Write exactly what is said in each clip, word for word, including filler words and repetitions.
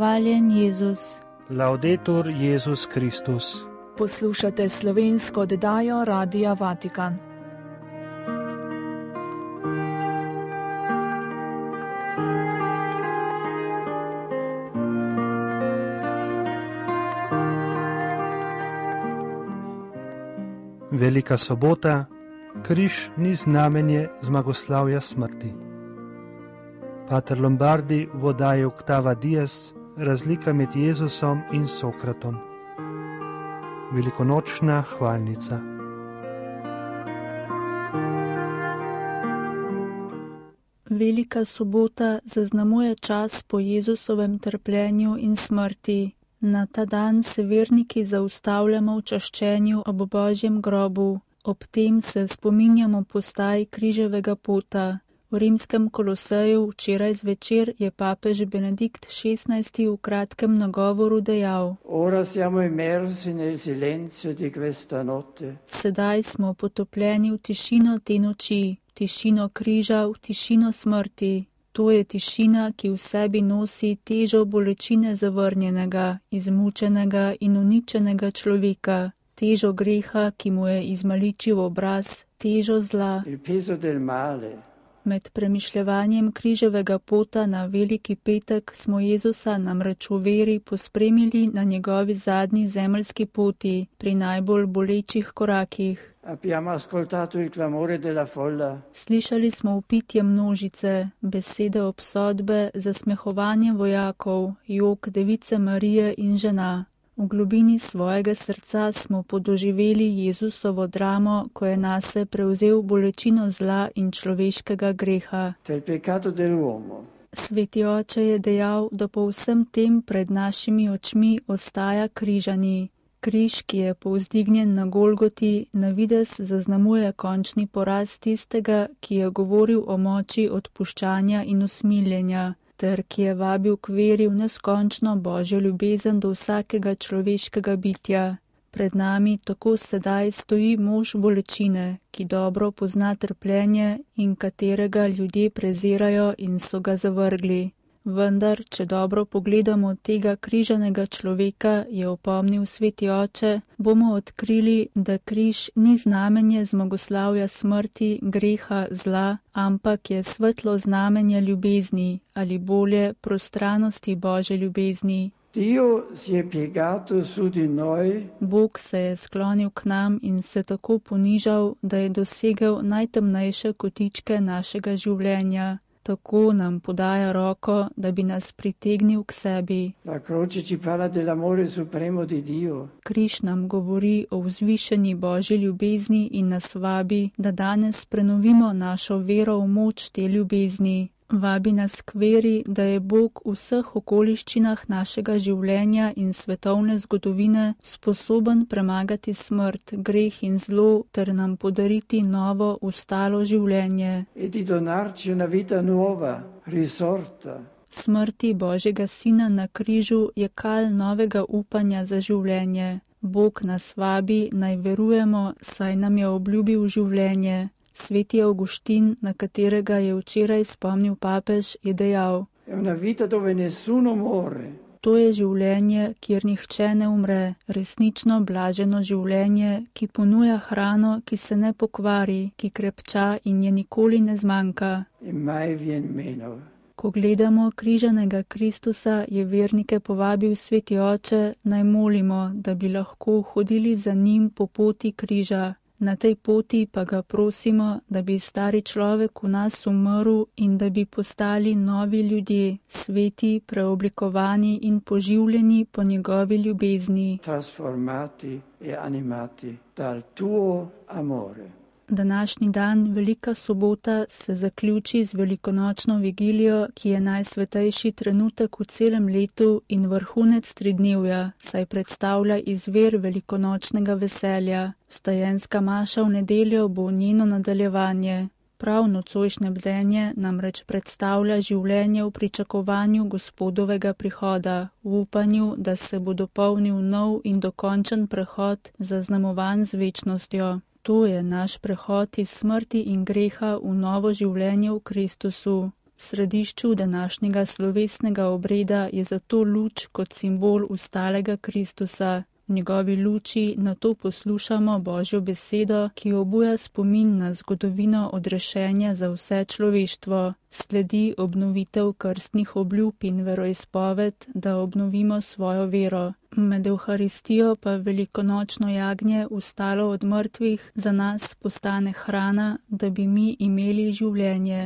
Hvaljen Jezus. Laudetur Jezus Kristus. Poslušate slovensko oddajo Radia Vatikan. Velika sobota, križ ni znamenje zmagoslavja smrti. Pater Lombardi v oddaji Octava Dies razlika med Jezusom in Sokratom. Velikonočna hvalnica. Velika sobota zaznamuje čas po Jezusovem trpljenju in smrti. Na ta dan se verniki zaustavljamo v čaščenju ob Božjem grobu. Ob tem se spominjamo postaj križevega pota. V rimskem Koloseju včeraj zvečer je papež Benedikt šestnajsti v kratkem nagovoru dejal: Ora siamo immersi nel silenzio di questa notte. Sedaj smo potopljeni v tišino te noči, v tišino križa, v tišino smrti. To je tišina, ki v sebi nosi težo bolečine zavrnjenega, izmučenega in uničenega človeka, težo greha, ki mu je izmaličil obraz, težo zla. Il peso del male. Med premišljevanjem križevega pota na Veliki petek smo Jezusa namreč v veri pospremili na njegovi zadnji zemeljski poti, pri najbolj bolečih korakih. Abbiamo ascoltato il clamore della folla. Slišali smo vpitje množice, besede obsodbe, zasmehovanje vojakov, jok device Marije in žena. V globini svojega srca smo podoživeli Jezusovo dramo, ko je nase prevzel bolečino zla in človeškega greha. Del peccato dell'uomo. Sveti oče je dejal, da po vsem tem pred našimi očmi ostaja križani. Križ, ki je povzdignjen na Golgoti, na videz zaznamuje končni poraz tistega, ki je govoril o moči odpuščanja in usmiljenja, ter ki je vabil k veri v neskončno Božjo ljubezen do vsakega človeškega bitja. Pred nami tako sedaj stoji mož bolečine, ki dobro pozna trpljenje in katerega ljudje prezirajo in so ga zavrgli. Vendar, če dobro pogledamo tega križanega človeka, je opomnil sveti oče, bomo odkrili, da križ ni znamenje zmagoslavja smrti, greha, zla, ampak je svetlo znamenje ljubezni ali bolje prostranosti Božje ljubezni. Dio si è piegato su di noi. Bog se je sklonil k nam in se tako ponižal, da je dosegel najtemnejše kotičke našega življenja. Tako nam podaja roko, da bi nas pritegnil k sebi. La croce ci parla dell'amore supremo di Dio. Križ nam govori o vzvišeni Božji ljubezni in nas vabi, da danes prenovimo našo vero v moč te ljubezni. Vabi nas k veri, da je Bog v vseh okoliščinah našega življenja in svetovne zgodovine sposoben premagati smrt, greh in zlo ter nam podariti novo, ustalo življenje. E di donarci una vita nuova, risorta. Smrti Božjega Sina na križu je kal novega upanja za življenje. Bog nas vabi, naj verujemo, saj nam je obljubil življenje. Sveti Avguštin, na katerega je včeraj spomnil papež, je dejal: È una vita dove nessuno muore. To je življenje, kjer nihče ne umre, resnično blaženo življenje, ki ponuja hrano, ki se ne pokvari, ki krepča in je nikoli ne zmanjka. E mai vien meno. Ko gledamo križanega Kristusa, je vernike povabil sveti oče, naj molimo, da bi lahko hodili za njim po poti križa. Na tej poti pa ga prosimo, da bi stari človek v nas umrl in da bi postali novi ljudje, sveti, preoblikovani in poživljeni po njegovi ljubezni. Trasformati e animati dal tuo amore. Današnji dan, Velika sobota, se zaključi z velikonočno vigilijo, ki je najsvetejši trenutek v celem letu in vrhunec tridnevja, saj predstavlja izvir velikonočnega veselja. Vstajenska maša v nedeljo bo njeno nadaljevanje. Prav nocojšnje bdenje namreč predstavlja življenje v pričakovanju Gospodovega prihoda, v upanju, da se bo dopolnil nov in dokončen prehod, zaznamovan z večnostjo. To je naš prehod iz smrti in greha v novo življenje v Kristusu. V središču današnjega slovesnega obreda je zato luč kot simbol ustalega Kristusa. V njegovi luči nato poslušamo Božjo besedo, ki obuja spomin na zgodovino odrešenja za vse človeštvo. Sledi obnovitev krstnih obljub in veroizpoved, da obnovimo svojo vero. Med Evharistijo pa velikonočno jagnje vstalo od mrtvih za nas postane hrana, da bi mi imeli življenje.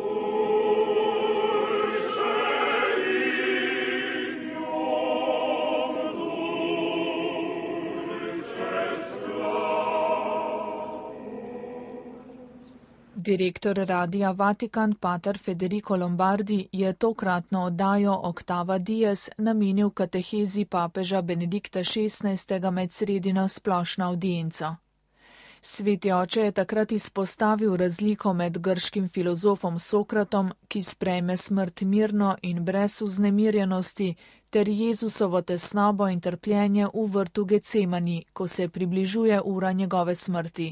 Direktor Radia Vatikan, pater Federico Lombardi, je tokratno oddajo Octava Dies namenil katehezi papeža Benedikta šestnajstega med sredino splošno avdienco. Sveti oče je takrat izpostavil razliko med grškim filozofom Sokratom, ki sprejme smrt mirno in brez vznemirjenosti, ter Jezusovo tesnobo in trpljenje v vrtu Getsemani, ko se približuje ura njegove smrti.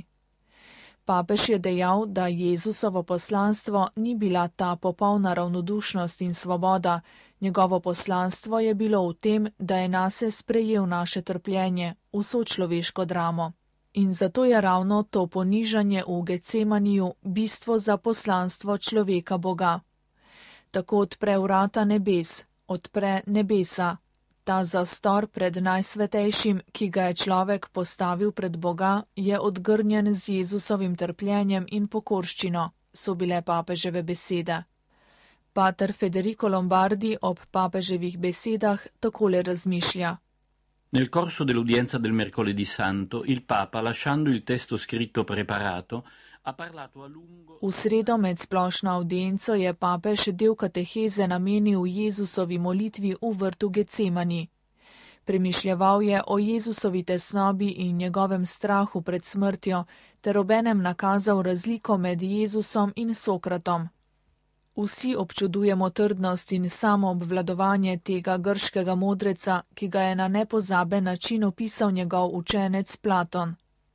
Papež je dejal, da Jezusovo poslanstvo ni bila ta popolna ravnodušnost in svoboda, njegovo poslanstvo je bilo v tem, da je nase sprejel naše trpljenje, vso človeško dramo. In zato je ravno to ponižanje v Getsemaniju bistvo za poslanstvo človeka Boga. Tako odpre vrata nebes, odpre nebesa. Ta zastor pred najsvetejšim, ki ga je človek postavil pred Boga, je odgrnjen z Jezusovim trpljenjem in pokorščino, so bile papeževe besede. Pater Federico Lombardi ob papeževih besedah takole razmišlja. Nel corso dell'udienza del mercoledì santo, il Papa, lasciando il testo scritto preparato, ha parlato a lungo... V sredo med splošno avdienco je papež del kateheze namenil Jezusovi molitvi v vrtu Getsemani. Premišljeval je o Jezusovi tesnobi in njegovem strahu pred smrtjo, ter obenem nakazal razliko med Jezusom in Sokratom. Vsi občudujemo trdnost in samoobvladovanje tega grškega modreca, ki ga je na nepozaben način opisal njegov učenec Platon.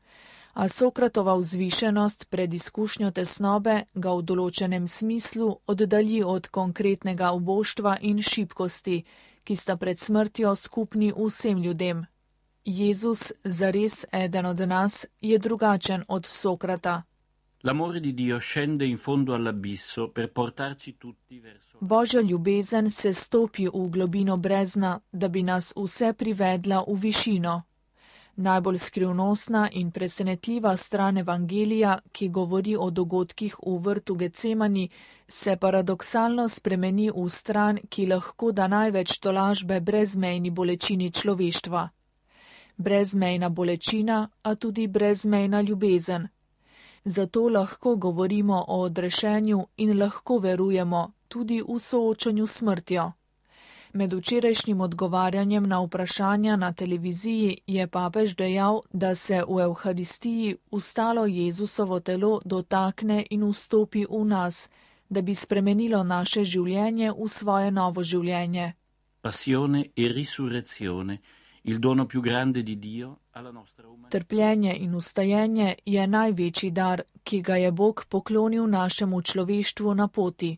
A Sokratova vzvišenost pred izkušnjo tesnobe ga v določenem smislu oddalji od konkretnega uboštva in šibkosti, ki sta pred smrtjo skupni vsem ljudem. Jezus, zares eden od nas, je drugačen od Sokrata. L'amore di Dio scende in fondo all'abisso per portarci tutti verso... Božja ljubezen se stopi v globino brezna, da bi nas vse privedla v višino. Najbolj skrivnostna in presenetljiva stran evangelija, ki govori o dogodkih v vrtu Getsemani, se paradoksalno spremeni v stran, ki lahko da največ tolažbe brezmejni bolečini človeštva. Brezmejna bolečina, a tudi brezmejna ljubezen. Zato lahko govorimo o odrešenju in lahko verujemo tudi v soočanju s smrtjo. Med včerajšnjim odgovarjanjem na vprašanja na televiziji je papež dejal, da se v Evharistiji ustalo Jezusovo telo dotakne in vstopi v nas, da bi spremenilo naše življenje v svoje novo življenje. Passione e risurrezione, il dono più grande di Dio alla nostra umanità. Trpljenje in ustajenje je največji dar, ki ga je Bog poklonil našemu človeštvu na poti.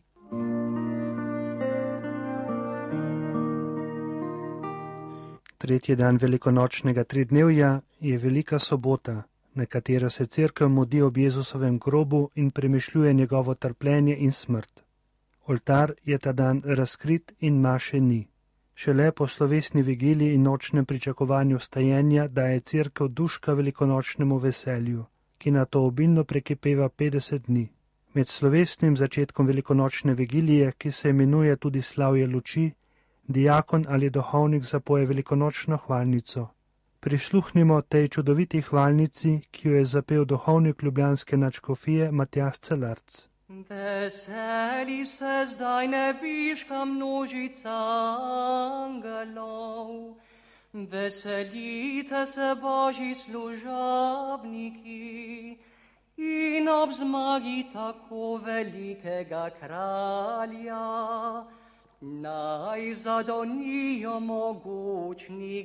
Tretji dan velikonočnega tridnevja je Velika sobota, na katero se cerkev mudi ob Jezusovem grobu in premišljuje njegovo trpljenje in smrt. Oltar je ta dan razkrit in maše ni. Šele po slovesni vigiliji in nočnem pričakovanju vstajenja daje cerkev duška velikonočnemu veselju, ki na to obilno prekipeva petdeset dni. Med slovesnim začetkom velikonočne vigilije, ki se imenuje tudi slavje luči, diakon ali duhovnik zapoje velikonočno hvalnico. Prisluhnimo tej čudoviti hvalnici, ki jo je zapel duhovnik ljubljanske nadškofije Matjaž Celarc. Veseli se zdaj nebeška množica angelov, veselite se Božji služabniki in ob zmagi tako velikega kralja naj zadonijo mogočni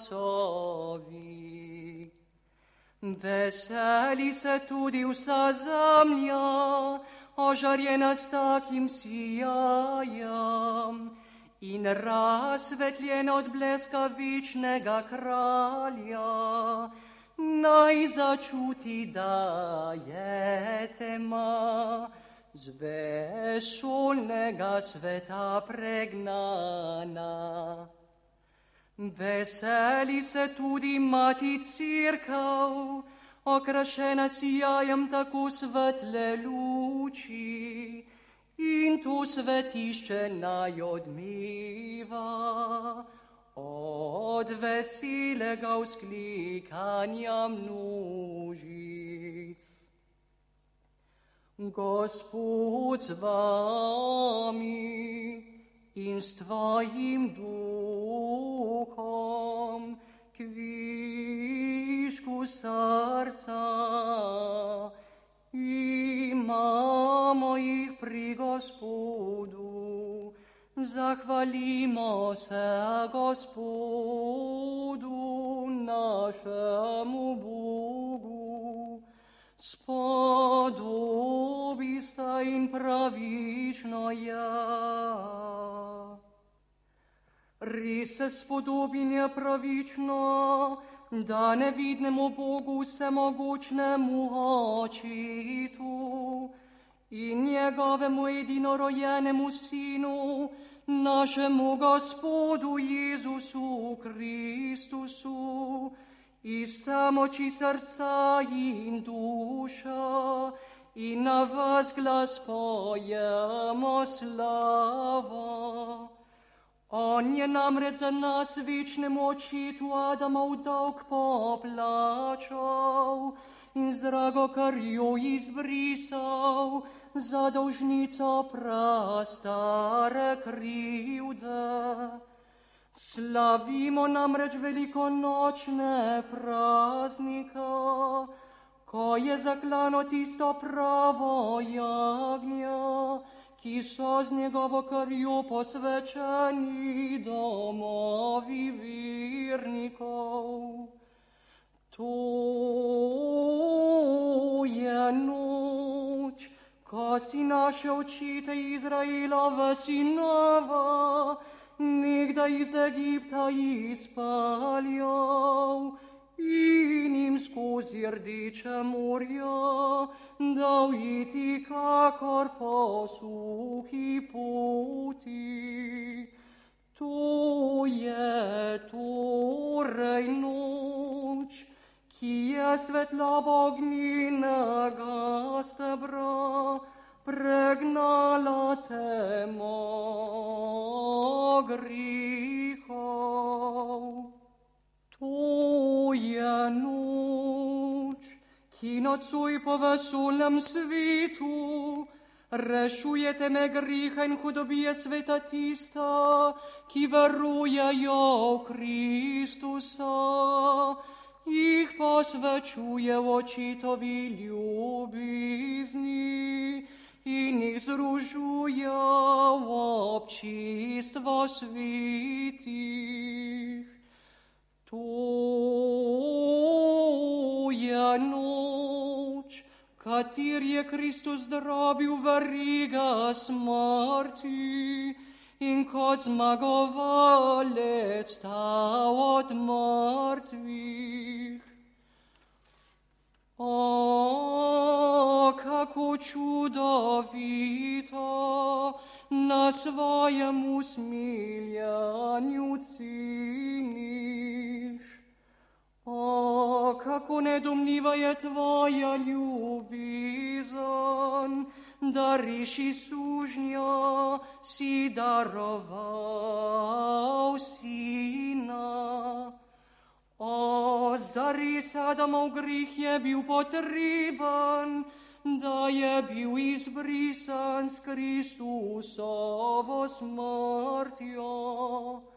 glasovi. Veseli se tudi vsa zemlja, ožarjena s takim sijajem in razsvetljena od bleska vičnega kralja, naj začuti, da je tema z vesolnega sveta pregnana. Veseli se tudi mati Cerkev, okrašena sijajem tako svetle luči, in to svetišče naj odmeva od veselega vzklikanja množic. Gospod z vami in s tvojim duhom, kvišku srca imamo jih pri Gospodu. Zahvalimo se Gospodu, našemu Bogu. Spodobi sta in pravično je. Res se spodobi in je pravično, da nevidnemu Bogu vsemogočnemu Očitu in njegovemu edinorojenemu Sinu, našemu Gospodu Jezusu Kristusu, iz samoči srca in duša in na vas glas pojemo slava. On je namreč za nas večnemu Očitu Adamov dolg poplačal in z drago krvjo izbrisal za dolžnico prastare krivde. Slavimo namreč velikonočne praznike, ko je zaklano tisto pravo jagnje, ki so z njegovo krvjo posvečeni domovi vernikov. To je noč, ko si naše očete Izraelove sinova nekdaj iz Egipta izpeljal in jim skozi Rdeče morje dal iti kakor po suhi poti. To je torej noč, ki je svetloba ognjenega stebra pregnala temo grehov. To je noč, ki nocoj po vesolnem svetu rešuje teme greha in hudobije sveta tista, ki verujejo v Kristusa, jih posvečuje v Očetovi ljubezni in jih združuje v občestvo svetih. To je noč, kater je Kristus zdrobil veriga smrti in kot zmagovalec stal od mrtvih. O, kako čudovito na svojem usmiljanju ceniš. O, kako nedomljiva je tvoja ljubezen, da reši sužnja si daroval sina. O, zares Adamov greh je bil potreben, da je bil izbrisan s Kristusovo smrtjo.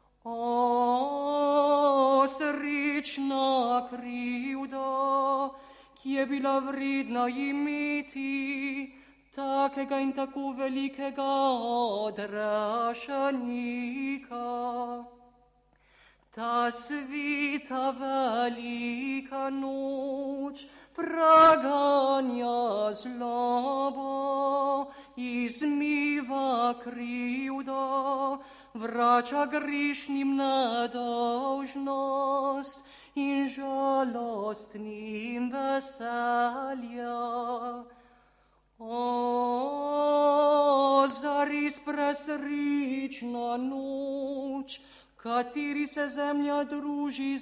O, srečna krivda, ki je bila vredna imeti takega in tako velikega odrešenika. Ta svita velika noč praganja zlobo, izmiva krivdo, vrača grešnim nedolžnost in žalostnim veselja. O, zares presrečna noč, kateri se zemlja druži z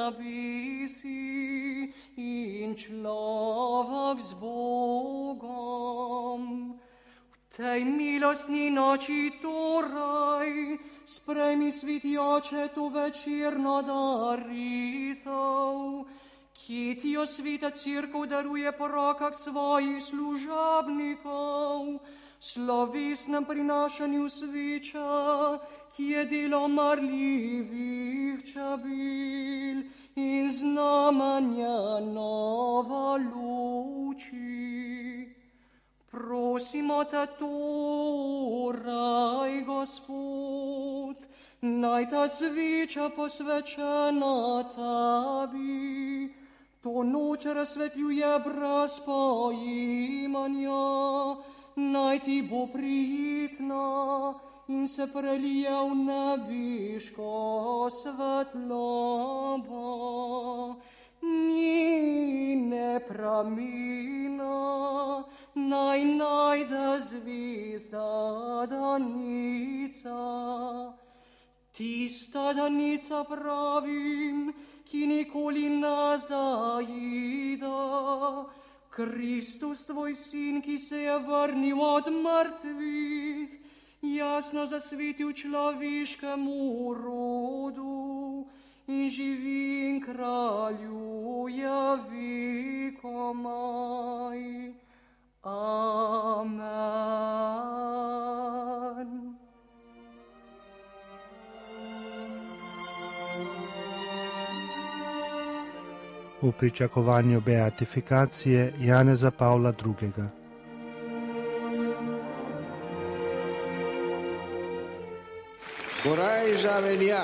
nebesi in človek z Bogom. V tej milostni noči torej sprejmi, sveti Oče, to večerno daritev, ki ti jo sveta Cerkev daruje po rokah svojih služabnikov, slovesnem prinašanju sveča, ki je delo marljivih čabil in znamenja nova luči. Prosimo te torej, Gospod, naj ta sveča posvečena tebi to noč razsvetljuje brez poimanja, naj ti bo prijetna in se prelije v nebeško svetlobo. Njene pramena naj najde zvezda danica. Tista danica, pravim, ki nikoli ne zaide, Kristus, tvoj sin, ki se je vrnil od mrtvih, jasno zasvetil človeškemu rodu in živi in kraljuje vekomaj. Amen. V pričakovanju beatifikacije Janeza Pavla drugega. Korajža velja.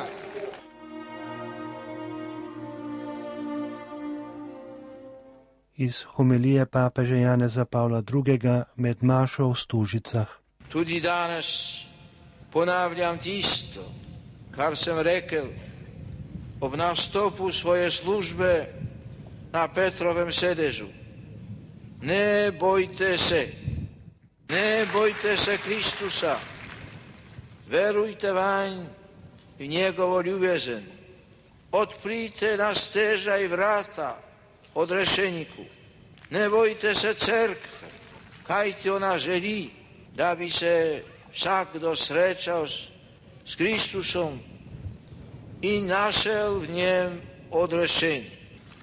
Iz homilije papeža Janeza Pavla drugega med mašo v Stužicah. Tudi danes ponavljam tisto, kar sem rekel ob nastopu svoje službe na Petrovem sedežu. Ne bojte se, ne bojte se Kristusa, verujte vanj v njegovo ljubezen. Odprite na stežaj vrata odrešeniku. Ne bojte se cerkve, kajti ona želi, da bi se vsakdo srečal s, s Kristusom in našel v njem odrešenje.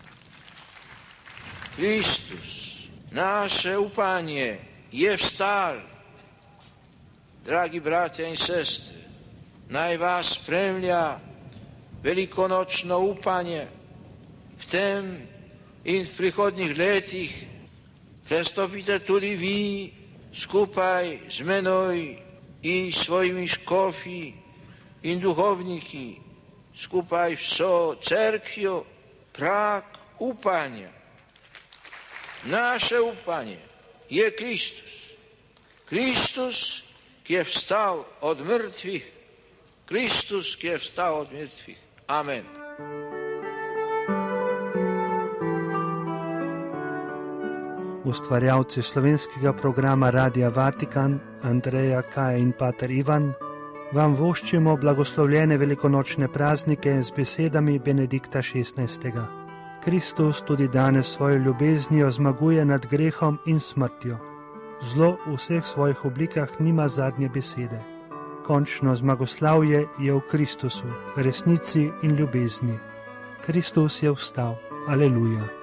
Kristus, naše upanje, je vstal. Dragi bratje in sestre, naj vas spremlja velikonočno upanje v tem in v prihodnjih letih. Prestopite tudi vi skupaj z menoj in svojimi škofi in duhovniki, skupaj vso cerkvijo, prag upanja. Naše upanje je Kristus. Kristus, ki je vstal od mrtvih. Kristus, ki je vstal od mrtvih. Amen. Ustvarjalci slovenskega programa Radia Vatikan, Andreja Kaj in pater Ivan, vam voščimo blagoslovljene velikonočne praznike z besedami Benedikta šestnajstega. Kristus tudi danes svojo ljubeznijo zmaguje nad grehom in smrtjo. Zlo v vseh svojih oblikah nima zadnje besede. Končno zmagoslavje je v Kristusu, resnici in ljubezni. Kristus je vstal. Aleluja.